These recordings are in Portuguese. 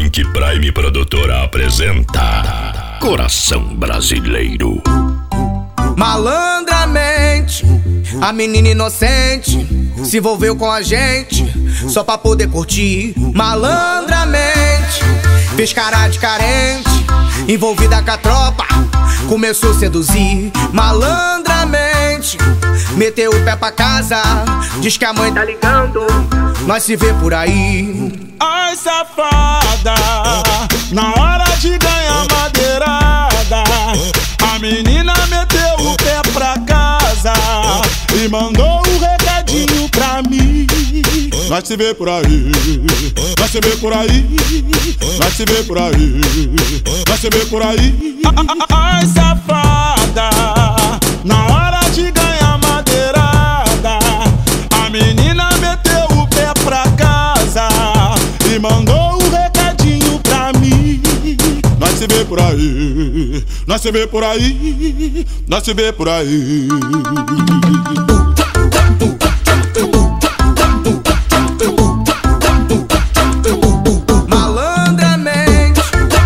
Punk Prime Produtora apresenta Coração Brasileiro. Malandramente, a menina inocente se envolveu com a gente só pra poder curtir. Malandramente, fez cara de carente, envolvida com a tropa, começou a seduzir. Malandramente, meteu o pé pra casa, diz que a mãe tá ligando, nós se vê por aí. Ai, safada, na hora de ganhar madeirada, a menina meteu o pé pra casa e mandou um recadinho pra mim. Nós se vê por aí, nós se vê por aí, nós se vê por aí, nós se vê por aí. Ai, safada, na hora de ganhar madeirada, a menina meteu o pé pra casa e mandou um recadinho pra mim. Nós se vê por aí, nós se vê por aí, nós se vê por aí. Malandramente,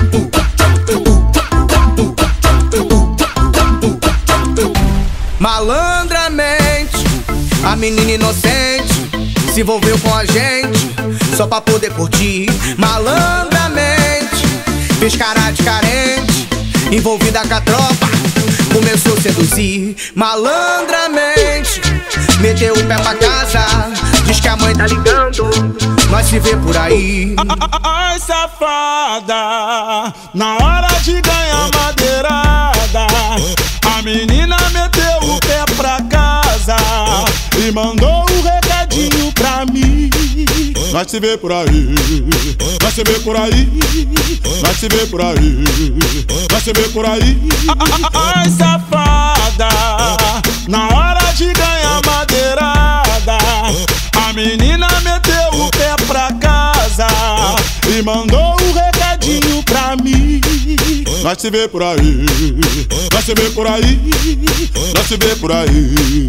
malandramente, a menina inocente se envolveu com a gente só pra poder curtir. Malandramente, fez cara de carente, envolvida com a tropa, começou a seduzir. Malandramente, meteu o pé pra casa, diz que a mãe tá ligando, nós se vê por aí. Ai, safada, na hora de ganhar madeirada, a menina meteu o pé pra casa e mandou um recadinho pra mim. Nós se vê por aí, nós se vê por aí, nós se vê por aí, nós se vê por aí. Ai, safada, na hora de ganhar madeirada, a menina meteu o pé pra casa e mandou um recadinho pra mim. Nós se vê por aí, nós se vê por aí, nós se vê por aí.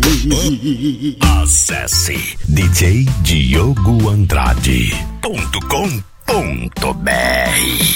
Acesse djdiogoandrade.com.br